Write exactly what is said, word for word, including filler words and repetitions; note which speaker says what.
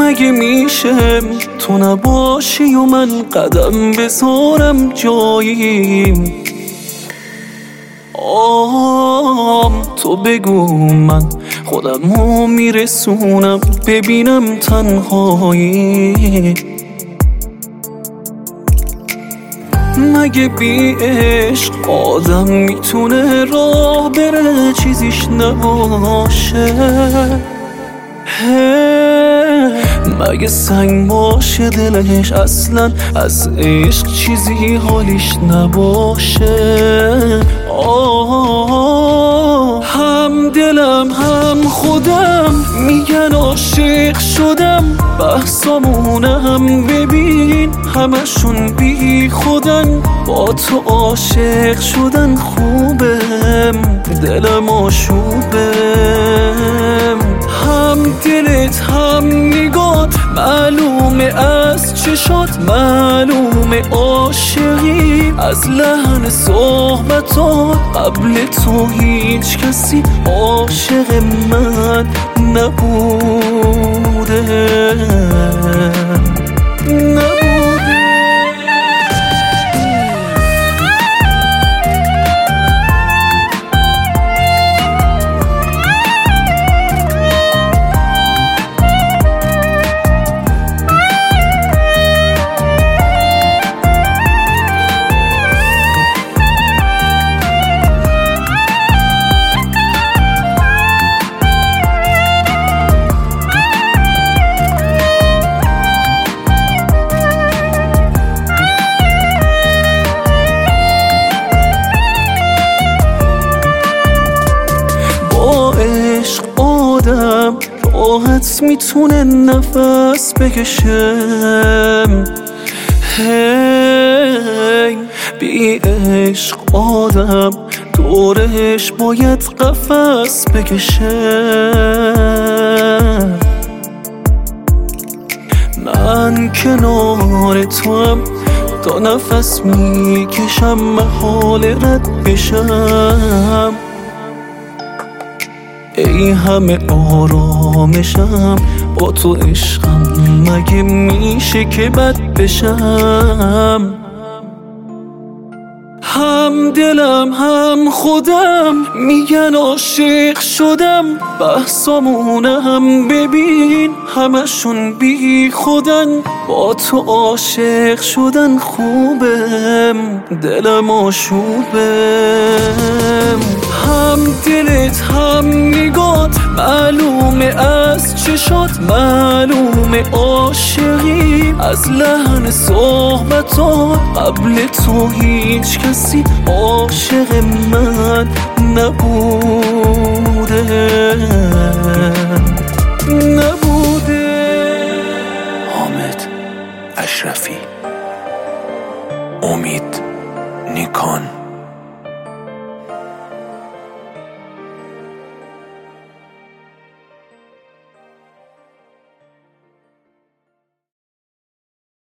Speaker 1: مگه میشه تو نباشی و من قدم بذارم جاییم؟ آم تو بگو من خودمو میرسونم ببینم تنهایی. مگه بی عشق آدم میتونه راه بره چیزیش نباشه؟ مگه سنگ باشه دلش اصلا از عشق چیزی حالیش نباشه؟ آه هم دلم هم خودم میگن عاشق شدم، بحثامونم ببین همشون بی خودن. با تو عاشق شدن خوبم، دلم آشوبم. هم دلت هم نگات معلومه از چشات، معلومه عاشقی از لحن صحبتات. قبل تو هیچ کسی عاشق من نبوده نبوده. راحت میتونه نفس بکشم. هی بی عشق آدم دورش باید قفس بکشم. من کنار تو هم تا نفس میکشم محال رد بشم. ای همه آرامشم با تو عشقم، مگه میشه که بد بشم؟ هم دلم هم خودم میگن عاشق شدم، بحثامونم ببین همشون بی خودن. با تو عاشق شدن خوبم، دلم آشوبم. هم دلت هم نگات معلومه از چشات، معلومه عاشقی از لحن صحبتات. قبل تو هیچ کسی عاشق من نبوده نبوده.
Speaker 2: حامد اشرفی، امید نیکان.